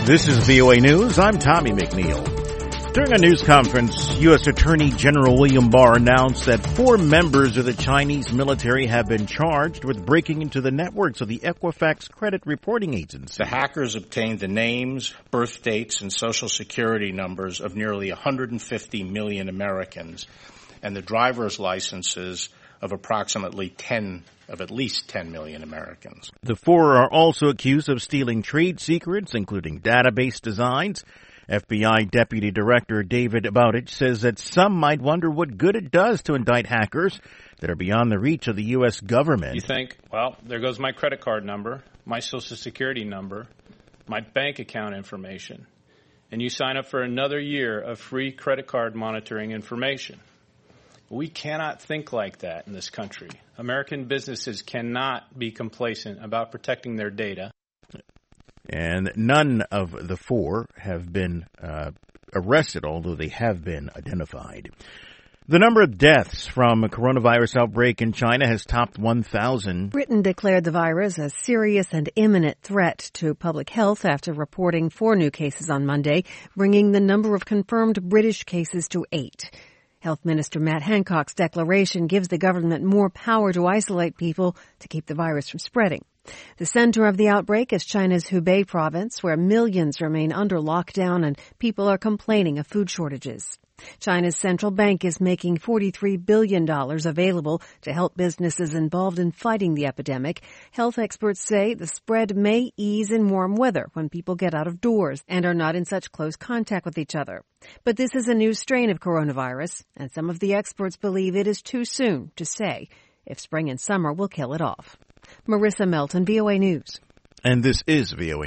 This is VOA News. I'm Tommy McNeil. During a news conference, U.S. Attorney General William Barr announced that 4 members of the Chinese military have been charged with breaking into the networks of the Equifax credit reporting agency. The hackers obtained the names, birth dates, and social security numbers of nearly 150 million Americans and the driver's licenses of at least 10 million Americans. The 4 are also accused of stealing trade secrets, including database designs. FBI Deputy Director David Bowditch says that some might wonder what good it does to indict hackers that are beyond the reach of the U.S. government. You think, well, there goes my credit card number, my social security number, my bank account information, and you sign up for another year of free credit card monitoring information. We cannot think like that in this country. American businesses cannot be complacent about protecting their data. And none of the 4 have been arrested, although they have been identified. The number of deaths from a coronavirus outbreak in China has topped 1,000. Britain declared the virus a serious and imminent threat to public health after reporting 4 new cases on Monday, bringing the number of confirmed British cases to 8. Health Minister Matt Hancock's declaration gives the government more power to isolate people to keep the virus from spreading. The center of the outbreak is China's Hubei province, where millions remain under lockdown and people are complaining of food shortages. China's central bank is making $43 billion available to help businesses involved in fighting the epidemic. Health experts say the spread may ease in warm weather when people get out of doors and are not in such close contact with each other. But this is a new strain of coronavirus, and some of the experts believe it is too soon to say if spring and summer will kill it off. Marissa Melton, VOA News. And this is VOA